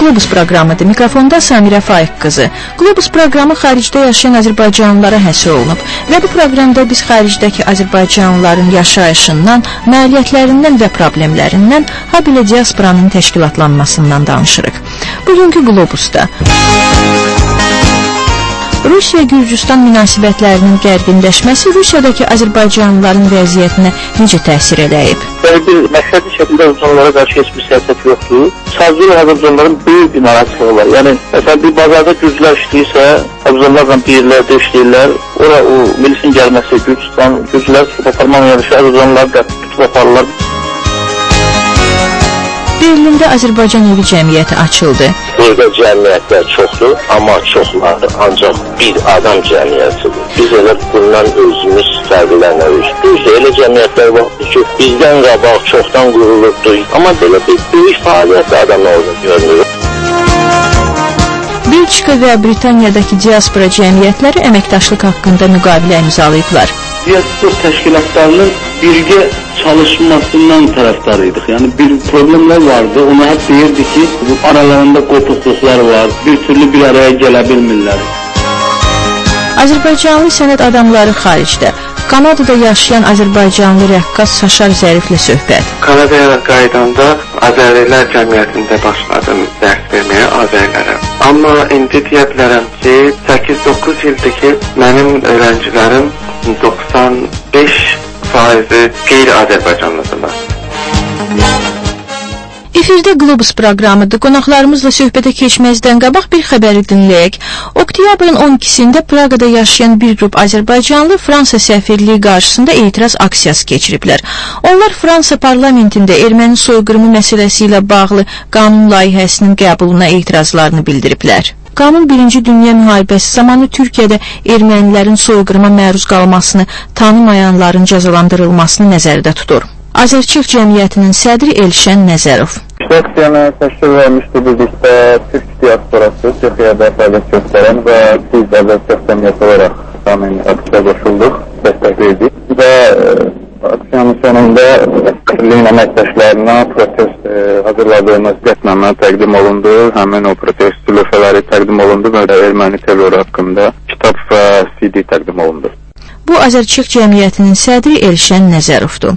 Qlobus proqramıdır. Mikrofonda Samirə Faiq qızı. Qlobus proqramı xaricdə yaşayan Azərbaycanlılara həsr olunub və bu proqramda biz xaricdəki Azərbaycanlıların yaşayışından, nailiyyətlərindən və problemlərindən, habelə diasporanın təşkilatlanmasından danışırıq. Bugünkü Qlobusda Rusiya-Gürcüstan münasibətlərinin gərginləşməsi Rusiyadakı Azərbaycanlıların vəziyyətinə necə təsir eləyib? Bir məqsədli şəkildə Azərbaycanlılara qarşı heç bir siyasət yoxdur. Sadəcə Azərbaycanlıların böyük bir narazılığı var. Yəni, məsələn, bir bazarda gürcülər işləyirsə, Azərbaycanlarla bir yerlərdə işləyirlər. Ora o milisin gəlməsi, gürcülər tutub aparmaqla yarışı, Azərbaycanlıları da tutub aparırlar. Berlində Azərbaycan evi cəmiyyəti açıldı. Burada cəmiyyətlər çoxdur, amma çoxları ancaq bir adam cəmiyyətidir. Biz elə bundan özümüz fərqlənərik. Düzdür, elə cəmiyyətlər vaxtdır ki, bizdən qabaq çoxdan qurulubdur, amma belə bir böyük fəaliyyət adamlarını görmürük. Belçika və Britaniyadakı diaspora cəmiyyətləri əməkdaşlıq haqqında müqavilə imzalayıblar. Diaspora təşkilatlarının birgə çalışmasından tərəfdarıydıq. Yəni bir problemlər vardı. Ona hep deyirdi ki, bu aralarında qopuqluqlar var. Bir türlü bir araya gələ bilmirlər. Azərbaycanlı sənət adamları xaricdə. Kanadada yaşayan Azərbaycanlı rəqqas Saşar Zəriflə söhbət. Kanadaya qaydanda Azərilər cəmiyyətində başladım dərs verməyə Azərlərə. Amma indi deyə bilərəm ki, 8-9 ildir ki, mənim öğrencilərim 95% qeyri-Azərbaycanlıdırlar. Efirdə Qlobus proqramıdır. Qonaqlarımızla söhbətə keçməzdən qabaq bir xəbəri dinləyək. Oktyabrın 12-sində Praqada yaşayan bir qrup Azərbaycanlı Fransa səfirliyi qarşısında etiraz aksiyası keçiriblər. Onlar Fransa parlamentində erməni soyqırımı məsələsi ilə bağlı qanun layihəsinin qəbuluna etirazlarını bildiriblər. Qanun 1-ci Dünya müharibəsi zamanı Türkiyədə ermənilərin soyqırıma məruz qalmasını, tanımayanların cəzalandırılmasını nəzərdə tutur. Azərçıq cəmiyyətinin sədri Elşən Nəzərov. Aksiyana təşkil vermişdi birlikdə Türk diasporası, Türkiyədə fəaliyyət göstərən və biz Azərçıq cəmiyyəti olaraq həmin aksiya qoşulduq, dəstəklədik və aksiyanın sonunda Kremlin əməkdaşlarına protest hazırladığımız qətnamə təqdim olundu. Həmin o protest lövhələri təqdim olundu və erməni terroru haqqında kitab və CD təqdim olundu. Bu Azərçıq cəmiyyətinin sədri Elşən Nəzərovdur.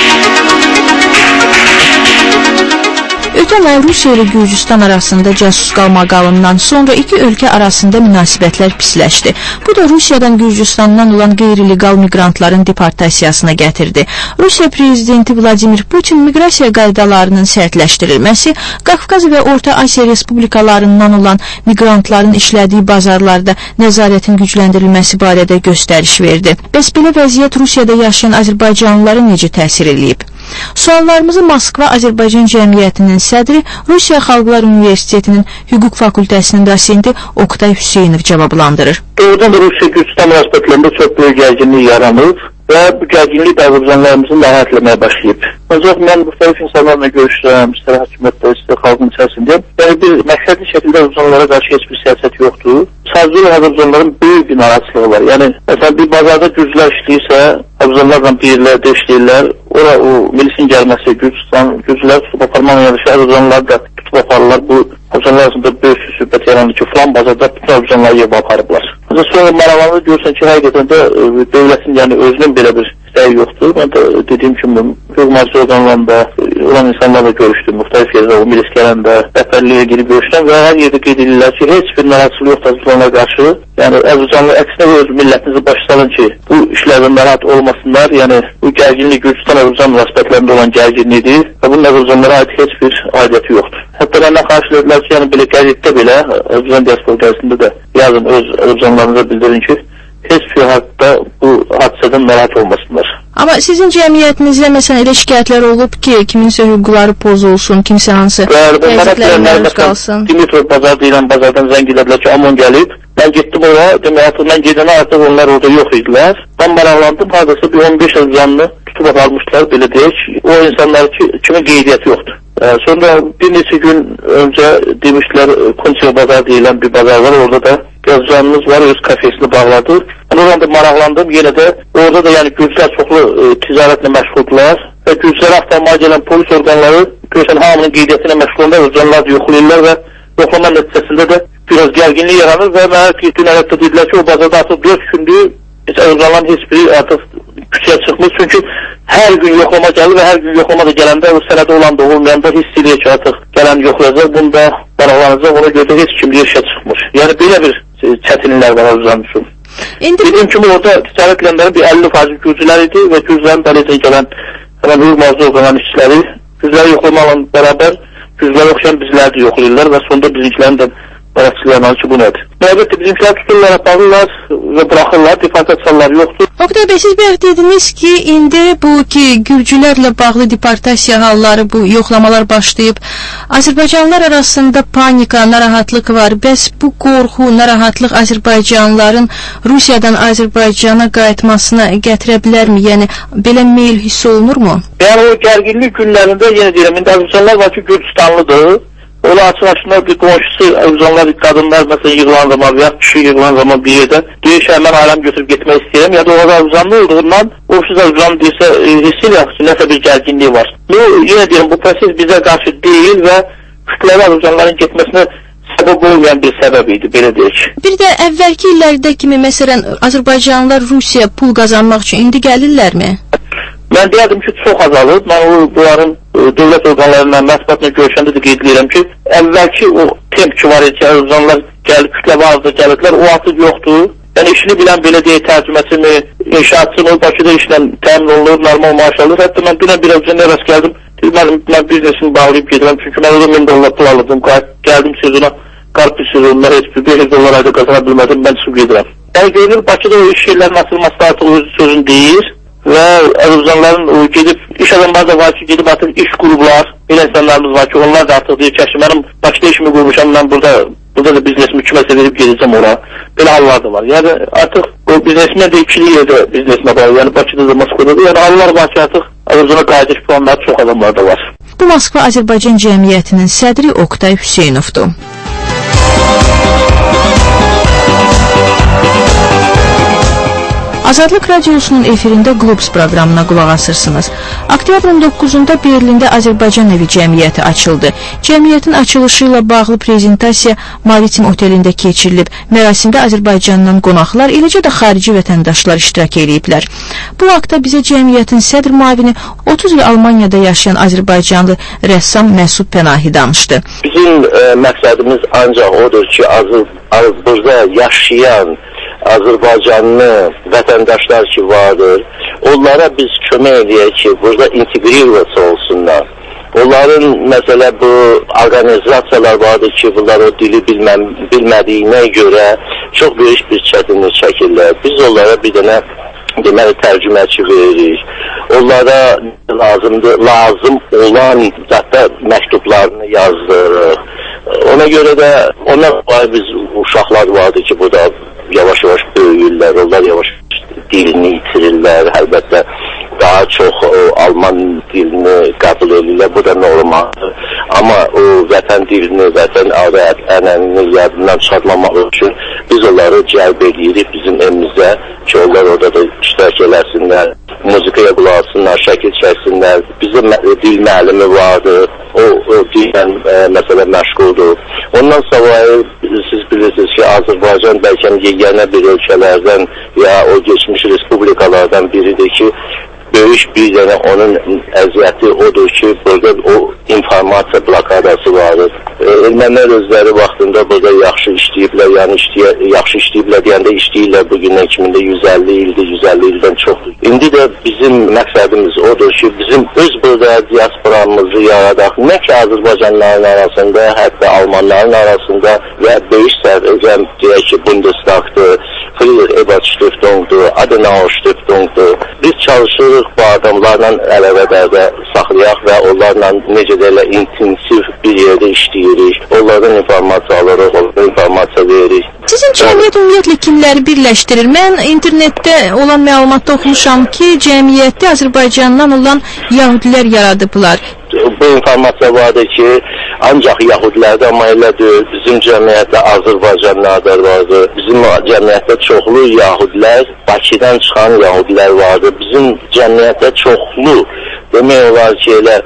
Ötən ay Rusiya ilə Gürcüstan arasında casus qalmaqalından sonra iki ölkə arasında münasibətlər pisləşdi. Bu da Rusiyadan Gürcüstandan olan qeyri-legal miqrantların deportasiyasına gətirdi. Rusiya prezidenti Vladimir Putin miqrasiya qaydalarının sərtləşdirilməsi, Qafqaz və Orta Asiya respublikalarından olan miqrantların işlədiyi bazarlarda nəzarətin gücləndirilməsi barədə göstəriş verdi. Bəs belə vəziyyət Rusiyada yaşayan Azərbaycanlılara necə təsir eləyib? Suallarımızı Moskva Azərbaycan Cəmiyyətinin sədri, Rusiya Xalqlar Universitetinin Hüquq Fakültəsinin dosenti Oktay Hüseynov cavablandırır. Doğrudan da Rusiya-Gürcüstan münasibətlərində çox böyük gərginlik yaranıb və bu gərginlik Azərbaycanlarımızı narahat etməyə başlayıb. Ancaq mən müxtəlif insanlarla görüşürəm, istər hakimiyyətdə, istər xalqın içərisində. Yəni bir məqsədli şəkildə Azərbaycanlara qarşı heç bir siyasət yoxdur. Sadəcə Azərbaycanların böyük bir narazılığı var. Yəni məsələn bir bazarda gürcülər işləyirsə, Azərbaycanlarla bir yerlərdə işləyirlər. Ora o milisin gəlməsi, gürcülər tutub aparmaqla yarışı, Azərbaycanlıları da tutub aparırlar. Bu Azərbaycanlar arasında böyük söhbət yarandı ki, filan bazarda bütün Azərbaycanlıları yığıb aparıblar. Ancaq sonra maraqlanır görürsən ki, həqiqətən də dövlətin yəni özünün belə bir istəyi yoxdur. Mən də dediyim kimi hüquq-mühafizə orqanlarında olan insanlarla görüşdüm. Müxtəlif yerdə o milis gələndə rəhbərliyə girib görüşdüm və hər yerdə qeyd edirlər ki, heç bir narazılığı yoxdur Azərbaycanlara qarşı. Yəni Azərbaycanlı əksinə öz millətinizi başa salın ki, bu işlərdən narahat olmasınlar. Yəni bu gərginlik Gürcüstan-Azərbaycan münasibətlərində olan gərginlikdir və bunun Azərbaycanlara aid heç bir aidiyyəti yoxdur. Hətta məndən xahiş edilər ki, yəni belə qəzetdə belə Azərbaycan diaspora qəzetində də yazın öz Azərbaycanlarınıza bildirin ki, heç bir haqda bu hadisədən narahat olmasınlar. Amma sizin cəmiyyətinizdə məsələn elə şikayətlər olub ki, kiminsə hüquqları pozulsun, kimsə hansı qəzetlərə məruz qalsın? Dimitrov bazar deyilən bazardan zəng ediblər ki, amon gəlib. Mən getdim ora, demək mən gedənə artıq onlar orada yox idilər. Mən maraqlandım, hardasa bir 15 Azərbaycanlı tutub aparmışlar, belə deyək. O insanlar kimi qeydiyyəti yoxdur. Sonra bir neçə gün öncə demişlər, Konsiya bazar deyilən bir bazar var, orada da Azərbaycanımız var, öz kafesini bağladı. Ben oradan da maraqlandım, yenə də orada da yəni gürcülər çoxlu ticarətlə məşğuldurlar və gürcülərə axtarmağa gələn polis orqanları görsən hamının qeydiyyətinə məşğullar, Azərbaycanlılar da yoxlayırlar və yoxlama nəticəsində də biraz gərginlik yaranır və mənə ki, dün əlbəttə dedilər ki, o bazarda artıq 4 gündür heç Azərbaycanların heç biri artıq küçəyə çıxmır. Çünki hər gün yoxlama gəlir və hər gün yoxlama da gələndə o sənədə olan da olmayanda hiss edir ki, artıq gələn yoxlayacaq, bunda maraqlanacaq, ona görə də heç kim işə çıxmır. Yəni belə bir çətinliklər var Azərbaycan üçün. Dediyim kimi orada ticarət edənlərin bir 50% gürcülər idi və gürcülərin beləcə gələn həmən hürmazda olan işçiləri gürcüləri yoxlamaqla bərabər gürcüləri oxşayan bizləri də yoxlayırlar və sonunda bizimkilərin də bərəkçilərlə ki, bu nədir? Əlbəttə, bizimkilər tuturlar, aparırlar və buraxırlar, deportasiyalar yoxdur. Oqtay bəy, siz bayaq dediniz ki, indi bu ki, gürcülərlə bağlı deportasiya halları, bu yoxlamalar başlayıb. Azərbaycanlılar arasında panika, narahatlıq var. Bəs bu qorxu, narahatlıq Azərbaycanlıların Rusiyadan Azərbaycana qayıtmasına gətirə bilərmi? Yəni, belə meyil hiss olunurmu? Yəni, o gərginlik günlərində, yenə deyirəm, indi Azərbaycanlılar var ki, Gürcistanlıdır. Ola açıq-açıq bir qonşusu, Azərbaycanlılar, qadınlar məsələn yığılan zaman və ya kişi yığılan zaman bir yerdə deyir ki, mən ailəm götürüb getmək istəyirəm, ya da o Azərbaycanlı olduğundan o siz Azərbaycanlı deyirsə, hiss edir ki, nəsə bir gərginliyi var. Yenə deyirəm, bu proses bizə qarşı deyil və kütləvi Azərbaycanlıların getməsinə səbəb olmayan bir səbəb idi, belə deyək. Bir də əvvəlki illərdə kimi, məsələn, Azərbaycanlılar Rusiya pul qazanmaq üçün indi gəlirlərmi? Mən deyərdim ki, çox azalıb. Mən bunların dövlət orqanlarıyla, mətbuatla görüşəndə də qeyd edirəm ki, əvvəlki o temp ki var idi ki, Azərbaycanlılar gəlib, kütləvi azda gəlirdilər, o artıq yoxdur. Yəni, işini bilən belə deyək, tərcüməsi mi, inşaatçı mı, Bakıda işlə təmin olunur, normal maaş alır. Hətta mən dünən bir əvcəndə rast gəldim, mən biznesimi bağlayıb gedirəm, çünki mən orada $1000 pul alırdım, gəldim sezona, qarpı sezonuna heç bir $500 ayda qazana bilmədim, mən çıxıb gedirəm. Yəni, görünür, Bakıda o iş yerlərin açılması artıq özü sözün deyir. Və Azərbaycanlıların gedib, iş adamları da var ki, gedib artıq iş qurublar, elə insanlarımız var ki, onlar da artıq deyir ki, mənim Bakıda işimi qurmuşam, mən burada da biznesimi kiməsə verib gedəcəm ora. Belə hallar da var. Yəni artıq o biznesmə də ikili yerdə biznesmə bağlı, yəni Bakıda da Moskvada da, yəni hallar var ki, artıq Azərbaycana qayıdış planları çox adamlarda var. Bu Moskva Azərbaycan Cəmiyyətinin sədri Oqtay Hüseynovdur. Azadlıq Radiosunun efirində Globus proqramına qulaq asırsınız. Oktyabrın 9-da Berlində Azərbaycan Evi Cəmiyyəti açıldı. Cəmiyyətin açılışı ilə bağlı prezentasiya Maritim Otelində keçirilib. Mərasimdə Azərbaycandan qonaqlar, eləcə də xarici vətəndaşlar iştirak ediblər. Bu haqda bizə cəmiyyətin sədr müavini 30 il Almaniyada yaşayan Azərbaycanlı rəssam Məsud Pənahi danışdı. Bizim məqsədimiz ancaq odur ki, burada yaşayan Azərbaycanlı vətəndaşlar ki vardır, onlara biz kömək edəyək ki, burada inteqrasiya olsunlar. Onların məsələ bu orqanizasiyalar vardır ki, bunlar o dili bilmədiyinə görə çox böyük bir çətinlik çəkirlər. Biz onlara bir dənə deməli tərcüməçi veririk. Onlara lazım olan zətdə məktublarını yazdırırıq. Ona görə də biz uşaqlar vardır ki, burada yavaş-yavaş böyüyürlər, onlar yavaş-yavaş dilini itirirlər, əlbəttə daha çox Alman dilini qəbul edirlər, bu da normaldır. Amma o vətən dilini, vətən ənənini yadından çıxartmamaq üçün biz onları cəlb edirik bizim evimizə ki, onlar orada da iştirak eləsinlər, muzikaya qulaq asınlar, şəkil çəksinlər. Bizim dil müəllimi vardır, o dillə məsələ məşğuldur. Ondan sonra siz bilirsiniz ki, Azərbaycan bəlkə yeganə bir ölkələrdən ya o geçmiş respublikalardan biridir ki, böyük bir dənə onun əziyyəti odur ki, burada o informasiya blokadası vardır. Ermənilər özləri vaxtında burada yaxşı işləyiblər, yəni yaxşı işləyiblər deyəndə işləyirlər bugündən 150 ildir, 150 ildən çoxdur. İndi də bizim məqsədimiz odur ki, bizim öz burada diasporamızı yaradaq. Nə ki Azərbaycanlıların arasında, hətta Almanların arasında və böyük sərvəcəm deyək ki, Bundestagdır, Friedrich-Ebert-Stiftungdur, Adenauer-Stiftungdur. Biz çalışırıq bu adamlarla əlaqədə saxlayaq və onlarla necə də elə intensiv bir yerdə işləyirik. Onlardan informasiya alırıq, onlardan informasiya veririk. Sizin cəmiyyət ümumiyyətlə kimləri birləşdirir? Mən internetdə olan məlumatda oxumuşam ki, cəmiyyətdə Azərbaycandan olan yahudilər yaradıblar. Bu informasiya vardır ki, ancaq yahudilərdə, amma elə deyil, bizim cəmiyyətdə Azərbaycanlılar vardır. Bizim cəmiyyətdə çoxlu yahudilər, Bakıdan çıxan yahudilər vardır. Bizim cəmiyyətdə çoxlu demək olar ki, elə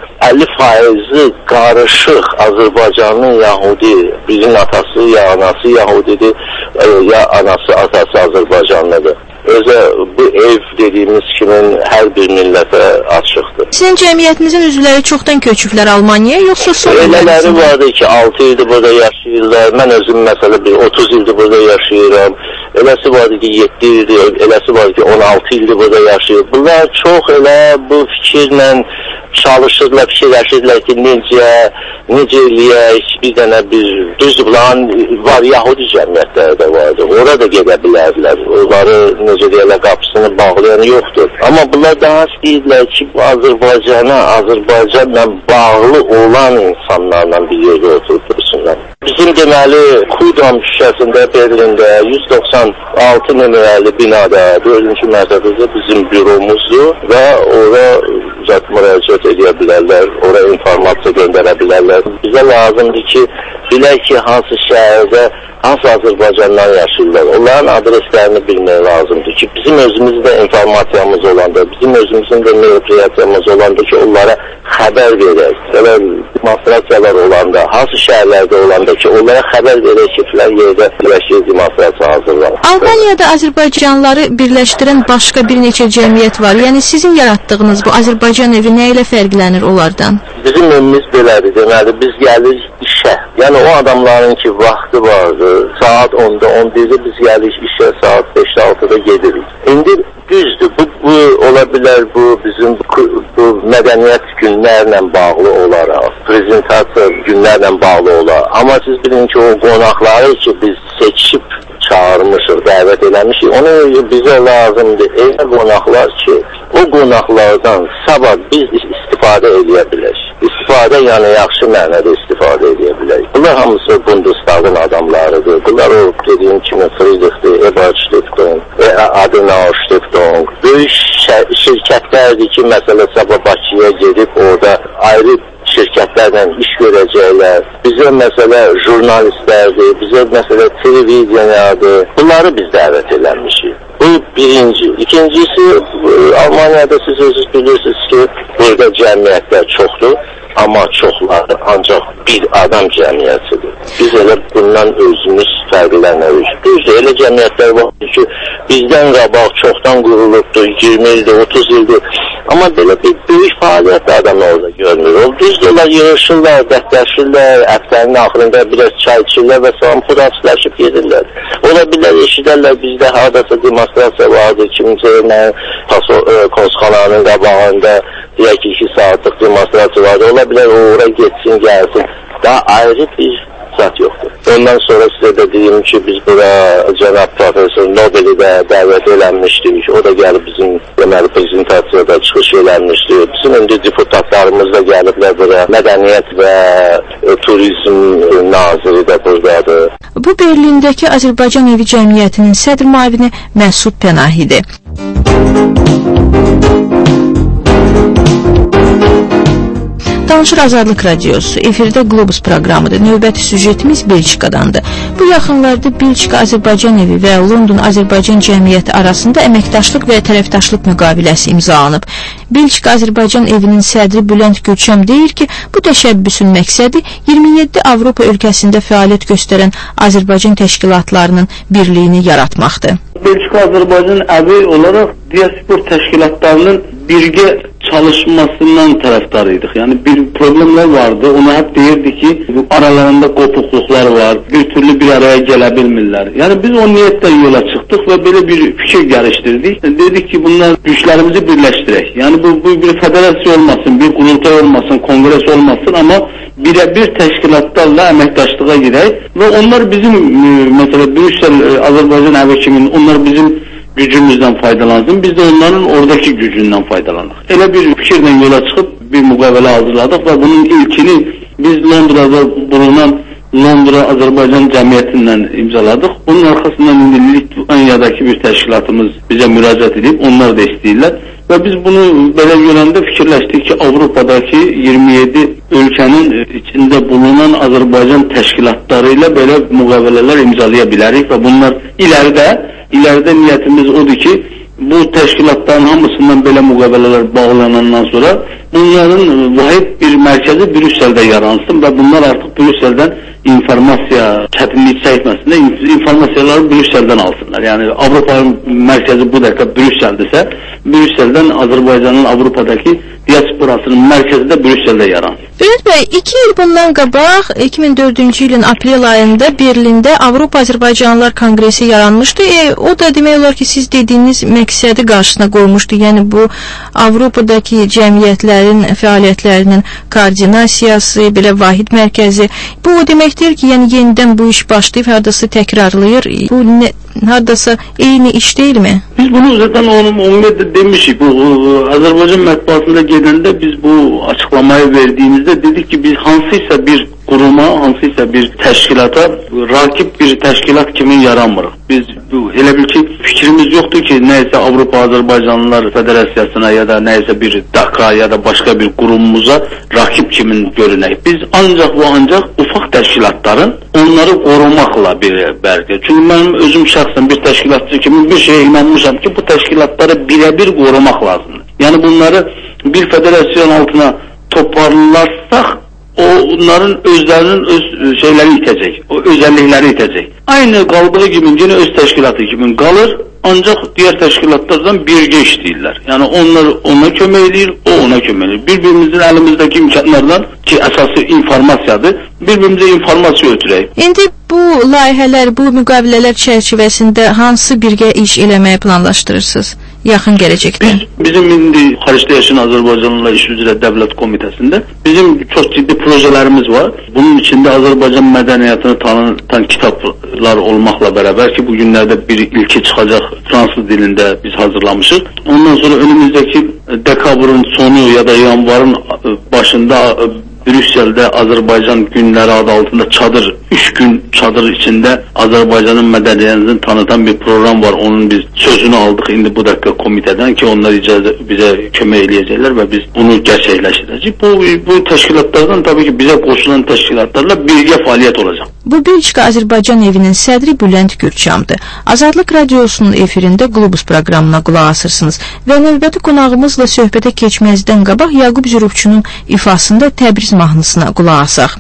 50% qarışıq Azərbaycanın Yahudi, birinin atası ya anası Yahudidir, ya anası atası Azərbaycanlıdır. Özə bu ev dediyimiz kimin hər bir millətə açıqdır. Sizin cəmiyyətinizin üzvləri çoxdan köçüblər Almaniyaya, yoxsa sonra? Elələri vardı ki, 6 ildir burada yaşayırlar. Mən özüm məsələ 30 ildir burada yaşayıram. Eləsi vardı ki, 7 ildir, eləsi vardı ki, 16 ildir burada yaşayır. Bunlar çox elə bu fikirlə çalışırlar, fikirləşirlər ki, necə eləyək, bir dənə düzdür, bunların var, Yahudi cəmiyyətləri də vardır, ora da gedə bilərlər, onları, necə deyərlər, qapısını bağlayan yoxdur. Amma bunlar daha istəyirlər ki, bu Azərbaycanla bağlı olan insanlarla bir yerdə oturub dursunlar. Bizim deməli, Kudam şüşəsində, Berlində, 196 nömrəli binada, 4-cü mərtəbədə bizim büromuzdur və ora müraciət edə bilərlər, ora informasiya göndərə bilərlər. Bizə lazımdır ki, bilək ki, hansı şəhərdə, hansı Azərbaycandan yaşayırlar. Onların adreslərini bilmək lazımdır ki, bizim özümüzdə informasiyamız olanda, bizim özümüzün də merosiyamız olanda ki, onlara xəbər verək. Belə demonstrasiyalar olanda, hansı şəhərlərdə olanda ki, onlara xəbər verək ki, filan yerdə birləşik demonstrasiya hazırlanır. Albaniyada Azərbaycanlıları birləşdirən başqa bir neçə cəmiyyət var. Yəni sizin yaratdığınız bu Azərbaycan evi nə ilə fərqlənir onlardan? Bizim evimiz belədir, deməli, biz gəlirik işə. Yəni o adamların ki, vaxtı vardı, saat 10-da, 11-də biz gəlirik işə, saat 5-də, 6-da gedirik. İndi düzdür, bu ola bilər, bu bizim bu mədəniyyət günlərlə bağlı olaraq, prezentasiya günlərlə bağlı olaraq. Amma siz bilin ki, o qonaqları ki, biz seçib çağırmışıq, dəvət eləmişik, ona bizə lazımdır elə qonaqlar ki, o qonaqlardan sabah biz istifadə edə bilək. İstifadə, yəni yaxşı mənədə istifadə edə bilək. Bunlar hamısı Bundestagın adamlarıdır. Bunlar o dediyim kimi Friedrich'dir, Ebert Stiftung, Adenauer Stiftung. Böyük şirkətlərdir ki, məsələ sabah Bakıya gedib orada ayrı şirkətlərlə iş görəcəklər. Bizə məsələ jurnalistlərdir, bizə məsələ televiziyalardır. Bunları biz dəvət eləmişik. Bu birinci. İkincisi, Almaniyada siz özünüz bilirsiniz ki, burada cəmiyyətlər çoxdur, amma çoxları ancaq bir adam cəmiyyətidir. Biz elə bundan özümüz fərqlənərik. Düzdür, elə cəmiyyətlər var ki, bizdən qabaq çoxdan qurulubdur, 20 ildir, 30 ildir. Amma belə bir böyük fəaliyyət adamı orada görmür. Düzdür, onlar yığışırlar, dəstləşirlər, həftənin axırında biraz çay içirlər və sonra pudafsləşib gedirlər. Ola bilər, eşidərlər, bizdə haradasa demonstrasiya vardır, kimsə Konsxananın qabağında deyək ki, 2 saatlıq demonstrasiya vardır. Ola bilər, ora getsin, gəlsin. Daha ayrı bir zat yoxdur. Ondan sonra sizə də deyim ki, biz bura cənab profesör Nobeli də dəvət eləmişdik. O da gəlib bizim deməli prezentasiyada çıxış eləmişdi. Bizim indi deputatlarımız da gəliblər bura. Mədəniyyət və turizm naziri də buradadır. Bu Berlindəki Azərbaycan Evi Cəmiyyətinin sədr müavini Məsud Pənahidir. Danışır Azadlıq Radiosu, efirdə Globus proqramıdır. Növbəti süjetimiz Belçikadandır. Bu yaxınlarda Belçika Azərbaycan Evi və London Azərbaycan Cəmiyyəti arasında əməkdaşlıq və tərəfdaşlıq müqaviləsi imzalanıb. Belçika Azərbaycan Evinin sədri Bülent Gülçam deyir ki, bu təşəbbüsün məqsədi 27 Avropa ölkəsində fəaliyyət göstərən Azərbaycan təşkilatlarının birliyini yaratmaqdır. Belçika Azərbaycan Evi olaraq diaspor təşkilatlarının birgə çalışmasından tərəfdarıydıq. Yəni bir problemlər vardı. Ona hep deyirdi ki, aralarında qopuqluqlar var. Bir türlü bir araya gələ bilmirlər. Yəni biz o niyyətlə yola çıxdıq və belə bir fikir gəlişdirdik. Dedik ki, bunlar güclərimizi birləşdirək. Yəni bu bir federasiya olmasın, bir qurultay olmasın, kongres olmasın, amma bir təşkilatlarla əməkdaşlığa girək və onlar bizim mesela Brüssel Azərbaycan Evi kimi onlar bizim gücümüzdən faydalansın, biz də onların oradaki gücündən faydalanaq. Elə bir fikirlə yola çıxıb bir müqavilə hazırladıq və bunun ilkini biz Londrada bulunan Londra Azərbaycan Cəmiyyətindən imzaladıq. Onun arxasından indi Litvanyadakı bir təşkilatımız bizə müraciət edib, onlar da istəyirlər. Və biz bunu belə görəndə fikirləşdik ki, Avropadakı 27 ölkənin içində bulunan Azərbaycan təşkilatları ilə belə müqavilələr imzalaya bilərik və bunlar iləride niyyətimiz odur ki, bu təşkilatların hamısından belə müqavilələr bağlanandan sonra bunların vahid bir mərkəzi Brüsseldə yaransın və bunlar artıq Brüsseldən informasiya çətinlik çəkməsin, informasiyaları Brüsseldən alsınlar. Yəni Avropanın mərkəzi bu dəqiqə Brüsseldirsə, Brüsseldən Azərbaycanın Avropadakı diasporasının mərkəzi də Brüsseldə yaransın. Bülent bəy, 2 il bundan qabaq 2004-cü ilin aprel ayında Berlində Avropa Azərbaycanlılar Konqresi yaranmışdı. O da demək olar ki, siz dediyiniz məqsədi qarşısına qoymuşdu. Yəni bu Avropadakı cəmiyyətlərin fəaliyyətlərinin koordinasiyası, belə vahid mərkəzi. Bu o deməkdir ki, yəni yenidən bu iş başlayıb, hardasa təkrarlayır. Bu hardasa eyni iş deyilmi? Biz bunu zaten ümumiyyətlə demişik. Bu Azərbaycan mətbuatında gedəndə biz bu açıklamayı verdiğimizde dedik ki biz hansıysa bir kuruma, hansıysa bir təşkilata rakip bir təşkilat kimi yaranmırıq. Biz elə bil ki fikrimiz yoktu ki neyse Avropa Azərbaycanlılar Federasiyasına ya da neyse bir DAKA ya da başka bir kurumumuza rakip kimin görünək. Biz ancak ufak təşkilatların onları korumakla bir belki. Çünkü benim özüm şahsen bir təşkilatçı kimi bir şeye inanmışam ki bu təşkilatları birebir korumak lazım. Yani bunları bir federasyon altına toparlarsak onların özlərinin öz şeyləri itəcək, o özellikləri itəcək. Aynı qaldığı gibi yine öz təşkilatı kimi qalır, ancak diğer təşkilatlardan birgə işləyirlər. Yani onlar ona kömək edir, o ona kömək edir. Birbirimizin elimizdeki imkanlardan ki əsası informasiyadır, birbirimize informasiya ötürək. İndi bu layihələr, bu müqavilələr çərçivəsində hansı birgə iş eləməyi planlaşdırırsınız? Yaxın gələcəkdə. Bizim indi xaricdə yaşayan Azərbaycanlılar İş üzrə Dövlət Komitəsində bizim çok ciddi projelerimiz var. Bunun içinde Azərbaycan mədəniyyətini tanıtan kitaplar olmakla beraber ki bugünlerde bir ilki çıkacak Fransız dilinde biz hazırlamışız. Ondan sonra önümüzdeki dekabrın sonu ya da yanvarın başında Brüssel'de Azerbaycan günleri adı altında çadır, 3 gün çadır içinde Azerbaycan'ın medeniyetini tanıtan bir program var. Onun biz sözünü aldık şimdi bu dakika komiteden ki onlar bize kömək eləyəcəklər ve biz bunu gerçekleştireceğiz. Bu teşkilatlardan tabii ki bize koşulan teşkilatlarla birgə faaliyet olacak. Bu Belçika Azərbaycan evinin sədri Bülent Gürçamdır. Azadlıq radiosunun efirində Globus proqramına qulaq asırsınız və növbəti qonağımızla söhbətə keçməzdən qabaq Yaqub Zürubçunun ifasında Təbriz mahnısına qulaq asaq.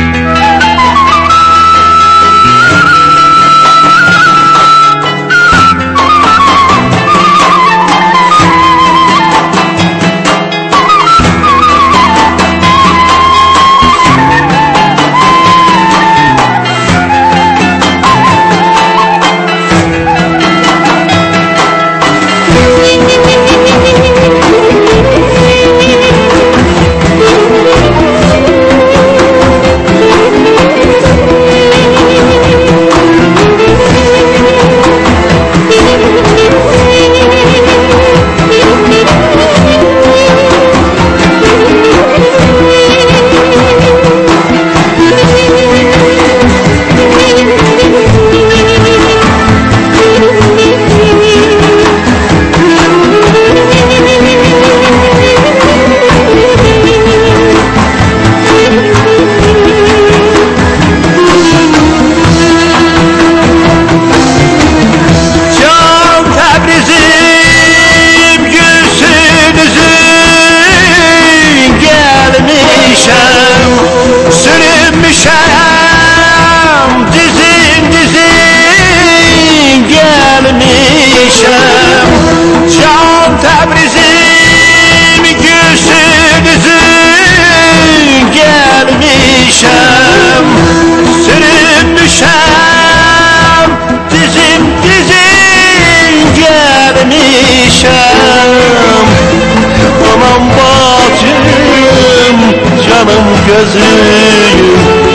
Gözüm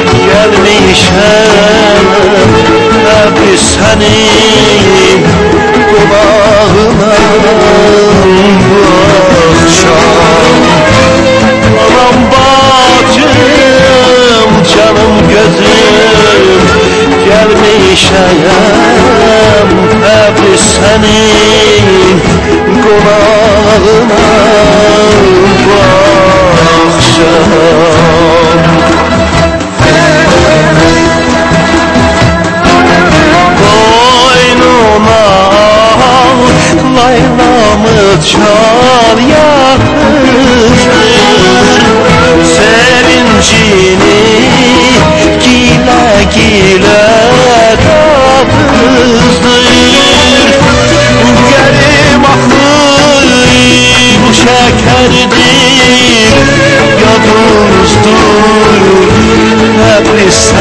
gelmişem hep senin kulağına bu akşam. Anam bacım canım gözüm gelmişem hep senin kulağına bu akşam. Laylamı çal yakışır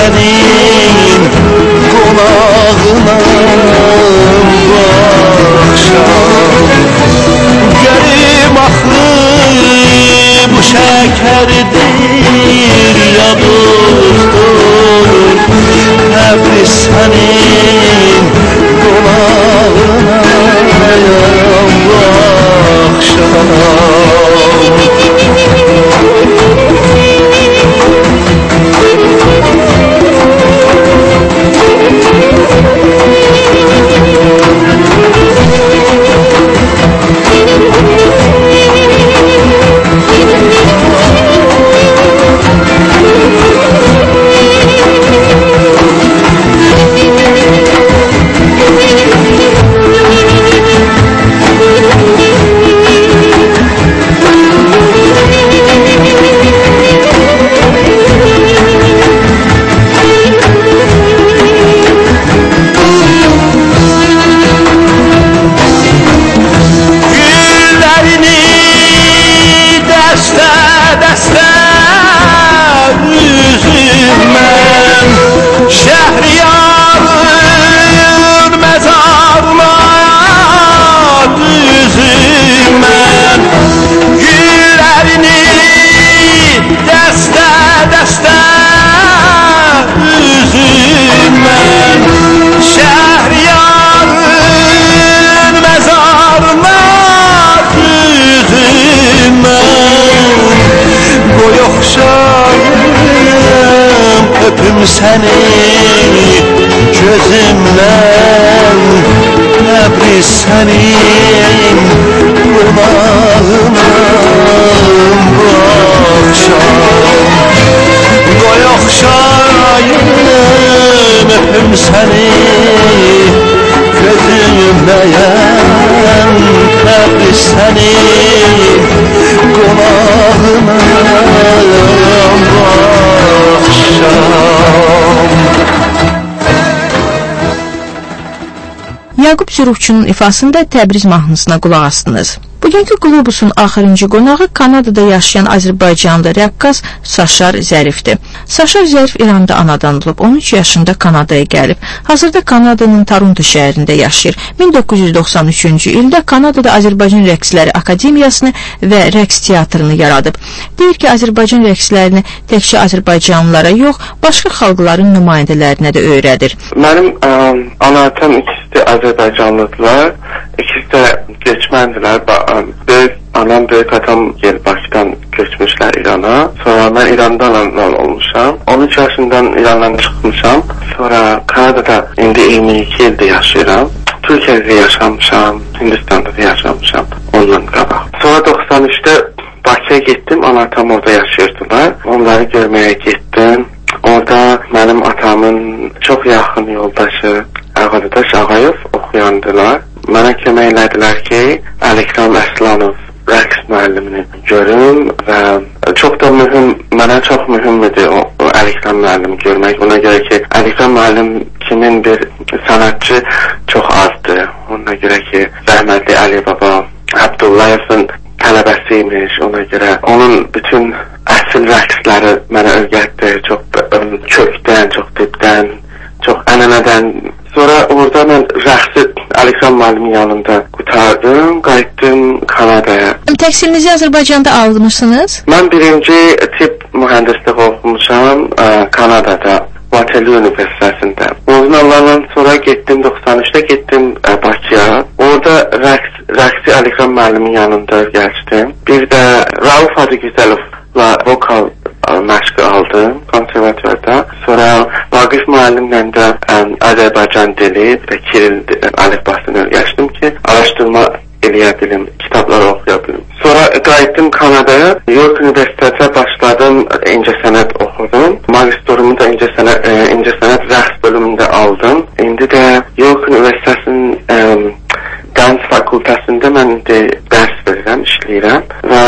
sənin qonağına bu axşam. Gəlim axı bu şəkərdir ya dostum, təbriz sənin qonağına bu axşam. Səni gözümdən təbriz sənin qonağına bu axşam. Qoy oxşayım öpüm səni gözümdən təbriz sənin qonağına bu axşam. Yaqub Zürufçunun ifasında Təbriz mahnısına qulaq astınız. Bugünkü Qlobusun axırıncı qonağı Kanadada yaşayan Azərbaycanlı rəqqas Saşar Zərifdir. Saşar Zərif İranda anadan olub, 13 yaşında Kanadaya gəlib. Hazırda Kanadanın Toronto şəhərində yaşayır. 1993-cü ildə Kanadada Azərbaycan Rəqsləri Akademiyasını və rəqs teatrını yaradıb. Deyir ki, Azərbaycan rəqslərini təkcə Azərbaycanlılara yox, başqa xalqların nümayəndələrinə də öyrədir. Mənim anatam ikisi də Azərbaycanlıdırlar, ikisi də göçməndilər. Böyük anam, böyük atam gelib Bakıdan göçmüşlər İrana. Sonra mən İrandan olmuşam. 13 yaşından İrandan çıxmışam. Sonra Kanadada indi 22 ildir yaşayıram. Türkiyədə yaşamışam, Hindistan'da da yaşamışam ondan qabaq. Sonra 93'te Bakıya gittim, anatam orada yaşayırdılar. Onları görməyə getdim. Orada mənim atamın çox yaxın yoldaşı Ağadaş Ağayev oxuyandılar. Mənə kömək elədilər ki, Əlikram Əslanov rəqs müəllimini görüm və çox da mühüm, mənə çox mühüm idi o Əlikram müəllimi görmək. Ona görə ki, Əlikram müəllim kimin bir sənətçi çox azdır. Ona görə ki, rəhmətli Əli Baba Abdullayevin tələbəsiymiş. Ona görə onun bütün əsl rəqsləri mənə öyrətdi. Çox kökdən, çox dibdən, çox ənənədən. Sonra orada mən rəqsi Əlikram müəllimin yanında qutardım, qayıtdım Kanadaya. Təhsilinizi Azərbaycanda almışsınız? Mən birinci tip mühəndislik oxumuşam Kanadada, Waterloo Universitetində. Uzun illərdən sonra getdim, 93'te getdim Bakıya. Orada rəqsi Əlikram müəllimin yanında gəzdim. Bir də Rauf Adıgüzəlovla vokal məşqi aldım konservatuvarda. Sonra Vaqif müəllimlə də Azərbaycan dili və Kiril əlifbasını öyrəşdim ki, araşdırma eləyə bilim, kitablar oxuya bilim. Sonra qayıtdım Kanadaya, York Universitetə başladım, incəsənət oxudum. Magistorumu da incəsənət rəqs bölümündə aldım. İndi də York Universitetinin dans fakültəsində mən dərs verirəm, işləyirəm və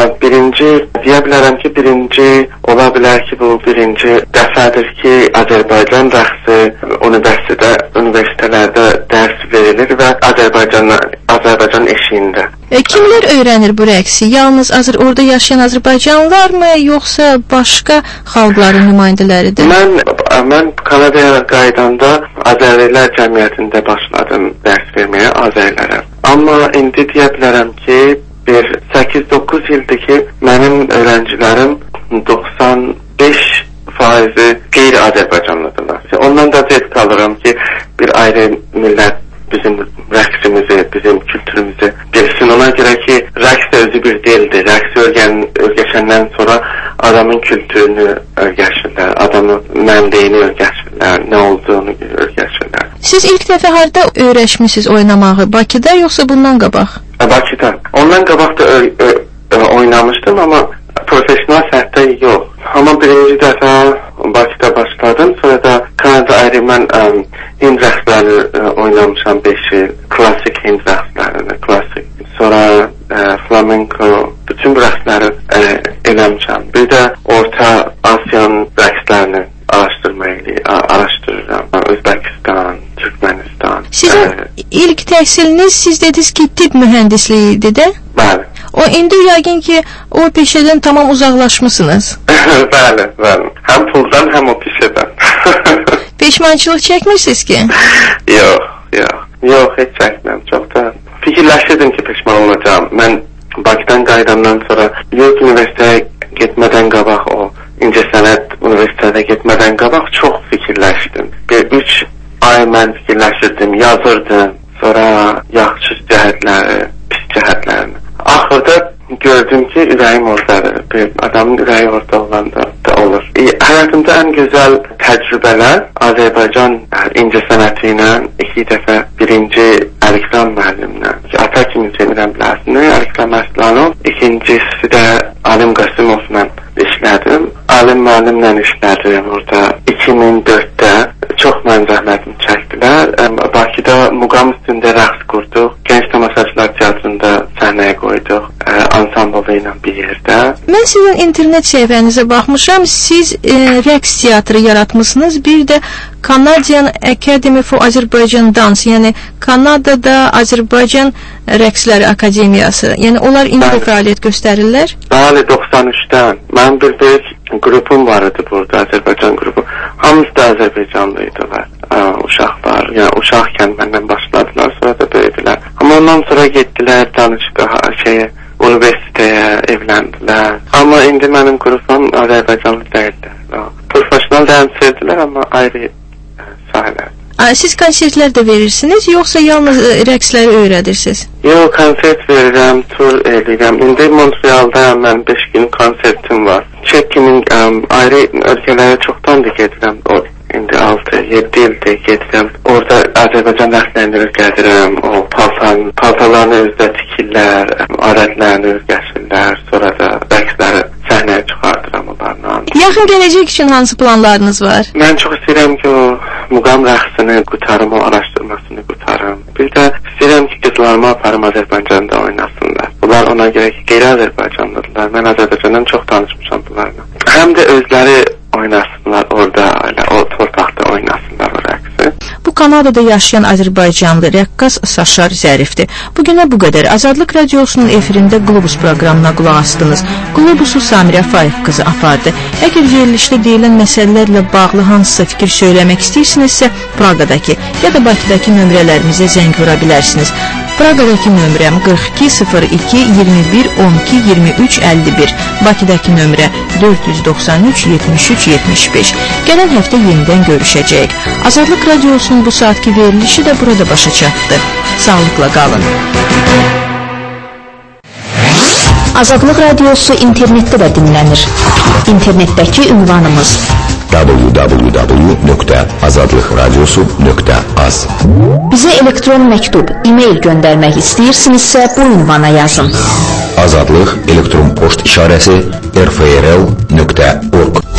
deyə bilərəm ki, birinci ola bilər ki, bu birinci dəfədir ki, Azərbaycan rəqsi universitetlərdə dərs verilir və Azərbaycan eşiyində. Kimlər öyrənir bu rəqsi? Yalnız orada yaşayan Azərbaycanlılarmı, yoxsa başqa xalqların nümayəndələridir? Mən Kanadaya qaydanda Azərilər cəmiyyətində başladım dərs verməyə Azərlərə. Amma indi deyə bilərəm ki, 8-9 ildir ki, mənim öğrencilərim 95% qeyri-Azərbaycanlıdırlar. Ondan da zevk alıram ki, bir ayrı millət bizim rəqsimizi, bizim kültürümüzü bilsin. Ona görə ki, rəqs də özü bir dildir. Rəqs öyrəşəndən sonra adamın kültürünü öyrəşirlər, adamın mənliyini öyrəşirlər, nə olduğunu öyrəşirlər. Siz ilk dəfə harda öyrəşmisiniz oynamağı? Bakıda yoxsa bundan qabaq? Bakıda. Ondan qabaq da oynamışdım, amma profesyonel səhətdə yox. Amma birinci dəfə Bakıda başladım, sonra da Kanada ayrı mən Hind rəqslərini oynamışam 5 il. Klasik Hind rəqslərini, klasik. Sonra flamenko, bütün rəqsləri eləmişəm. Bir də Orta Asiyanın rəqslərini araşdırıram. Özbəkistan, Türkmenistan. Sizin ilk təhsiliniz, siz dediniz ki, tibb mühəndisliyi idi də? Bəli. O indi yəqin ki, o peşədən tamam uzaqlaşmısınız. Bəli. Həm puldan, həm o peşədən. Peşmançılıq çəkmirsiniz ki? Yox, heç çəkmirəm. Çox da fikirləşirdim ki, peşman olacağım. Mən Bakıdan qaydamdan sonra York Üniversitəyə getmədən qabaq, o İncəsənət Üniversitədə getmədən qabaq çox fikirləşdim. 3 ay mən fikirləşirdim, yazırdım. Sonra yaxşı cəhətləri, pis cəhətlərini. Axırda gördüm ki, ürəyim oradadır. Bir adamın ürəyi orada olanda da olur. Həyatımda ən gözəl təcrübələr Azərbaycan incəsənəti ilə 2 dəfə birinci Əlikram müəllimlə. Ata kimi sevirəm bilərsiniz, Əlikram Əslanov. İkincisi də Alim Qasimovla işlədim. Alim müəllimlə işlədim orada 2004-də. Çox mən zəhmətimi çəkdilər. Bakıda muqam üstündə rəqs qurduq. Gənc tamaşaçılar teatrında səhnəyə qoyduq. Ansamblı ilə bir yerdə. Mən sizin internet səhifənizə baxmışam. Siz rəqs teatrı yaratmışsınız. Bir də Canadian Academy for Azerbaijan Dance, yəni Kanadada Azərbaycan Rəqsləri Akademiyası. Yəni onlar indi fəaliyyət göstərirlər? Bəli, 93-dən. Mənim bir böyük qrupum var idi burada, Azərbaycan qrupu. Hamısı da Azərbaycanlıydılar. Uşaqlar, yəni uşaqkən məndən başladılar, sonra da böyüdülər. Amma ondan sonra getdilər danışqaha, universitetəyə, evləndilər. Amma indi mənim qrupum Azərbaycanlı deyildir. Profesional dənsçilər, amma ayrı sahələr. Siz konsertlər də verirsiniz, yoxsa yalnız rəqsləri öyrədirsiniz? Yox, konsert verirəm, tur edirəm. İndi Montrealda mən 5 gün konsertim var. Çəkinin ayrı ölkələrə çoxdandır gedirəm. İndi 6-7 ildir gedirəm. Orada Azərbaycan rəqslərini öyrədirəm. O paltarlarını özdə tikirlər, adətlərini öyrəşirlər. Sonra da rəqsləri səhnəyə çıxardıram onlarla. Yaxın gələcək üçün hansı planlarınız var? Mən çox istəyirəm ki, o muqam rəqsini qutarım, o araşdırmasını qutarım. Bir də istəyirəm ki, qızlarımı aparım Azərbaycanda oynasınlar. Bunlar ona görə ki, qeyri-Azərbaycanlıdırlar. Mən Azərbaycandan çox danışmışam bunlarla. Həm də özləri oynasınlar orada, o torpaqda oynasınlar o rəqsi. Bu Kanadada yaşayan Azərbaycanlı rəqqas Saşar Zərifdir. Bugünə bu qədər. Azadlıq Radiosunun efirində Qlobus proqramına qulaq astınız. Qlobusu Samirə Faiq qızı apardı. Əgər verilişdə deyilən məsələlərlə bağlı hansısa fikir söyləmək istəyirsinizsə, Praqadakı ya da Bakıdakı nömrələrimizə zəng vura bilərsiniz. Praqadakı nömrəm 42 21 12 23 51. Bakıdakı nömrə 493 73 75. Gələn həftə yenidən görüşəcəyik. Azadlıq Radiosunun bu saatki verilişi də burada başa çatdı. Sağlıqla qalın. Azadlıq Radiosu internetdə də dinlənir. İnternetdəki ünvanımız www.azadlıqradiosu.az. Bizə elektron məktub, e-mail göndərmək istəyirsinizsə bu ünvana yazın. Azadlıq elektron poçt işarəsi rfrl.org